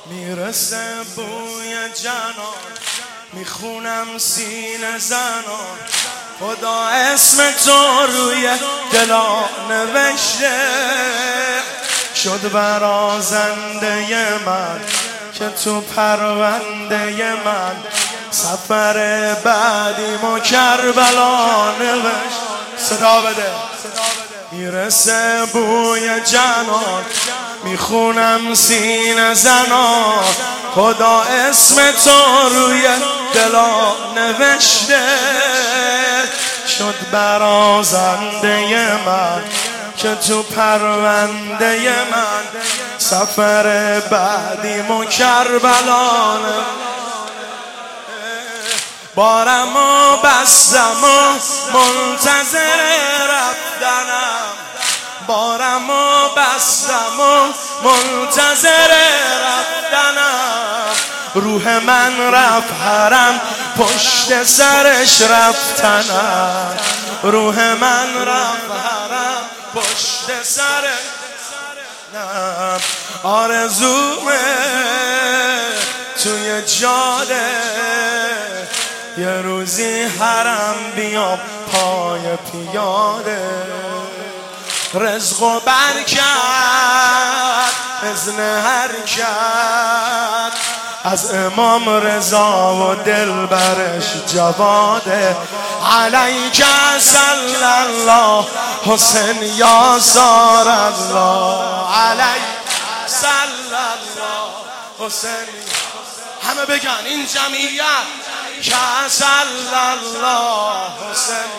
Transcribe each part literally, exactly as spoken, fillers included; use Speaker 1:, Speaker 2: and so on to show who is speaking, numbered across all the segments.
Speaker 1: میرسه بوی جنان، میخونم سینه زنان، خدا اسم تو روی دلا نوشته، شد برازنده من که تو پرونده من، سفر بعدی ما کربلا نوشت. صدا بده. میرسه بوی جنان، میخونم سینه زنان، خدا اسم تو روی دلا نوشته، شد برازنده من که تو پرونده من، سفر بعدی ما کربلا. بارم و بستم و منتظر رفتنم، بارم و بستم و منتظر رفتنم، روح من رفت حرم پشت سرش رفتنم، روح من رفت حرم پشت سرش رفتنم. آرزومه توی جاده یه روزی حرم بیام پای پیاده، رزق و برکت اذن حرکت از امام رضا و دلبرش جواده، علیک صلی الله حسین یا سار الله، علیک صلی الله حسین. همه بگن این جمعیت که صلی الله حسین،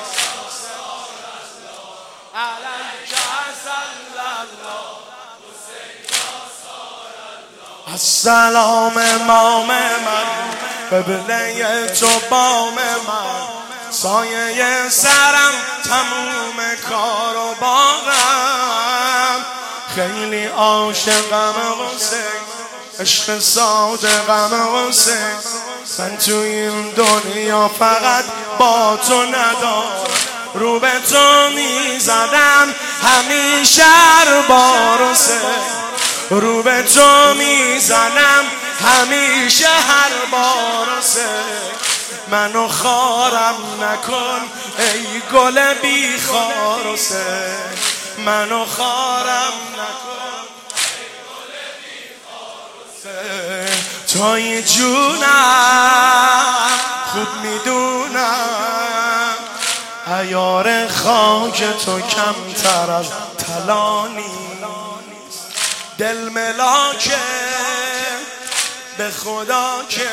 Speaker 1: علیک صلی الله حسین یا سار الله. السلام امام من، قبله تو بام من، سایه سرم تموم کار و بارم، خیلی عاشقم حسین، عشق صادقم حسین، من تو این دنیا فقط با تو ندارم، رو به تو میزدم همیشه هر بار حسین، رو به تو میزنم همیشه هر بار حسین، منو خارم نکن ای گل بی خار حسین، منو خارم نکن ای گل بی خار حسین، توی جونم خوب میدونم عیار خاک تو کمتر از طلا نیست، دل ملاکه به خدا که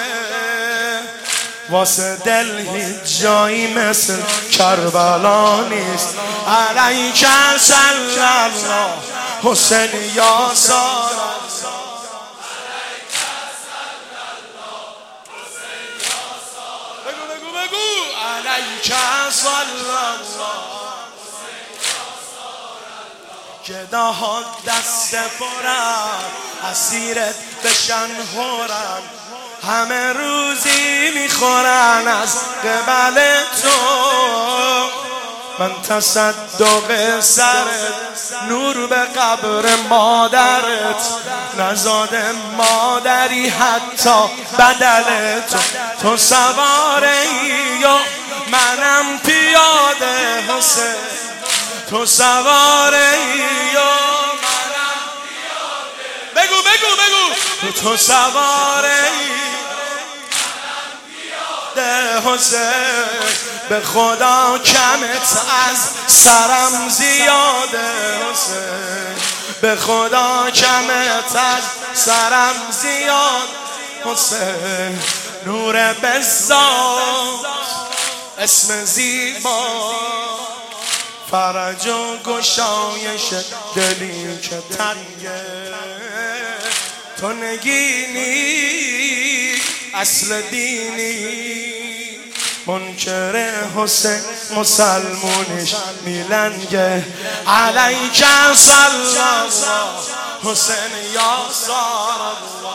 Speaker 1: واسه دل هیچ جایی مثل کربلا نیست، علیک صلی الله حسین یا سار الله، علیک صلی الله حسین یا سار الله. بگو بگو بگو علیک صلی الله حسین یا سار الله، که دهات دست پرن اسیرت بشن هورن، همه روزی میخورن از قبل تو، من تصدق سرت نور به قبر مادرت، نزاده مادری حتی بدل تو، تو سواری و منم پیاده حسین، تو سواری و منم پیاده، بگو بگو بگو تو سواری حسین، به خدا کمت از سرم زیاده حسین، به خدا کمت از سرم زیاد حسین، نور بزاد اسم زیبا، فرج و گشایش دلی که تنگه، تو نگینی اصل دینی، منکر حسین مسلمونش میلنگه، علیک صلی الله حسین یا سار الله.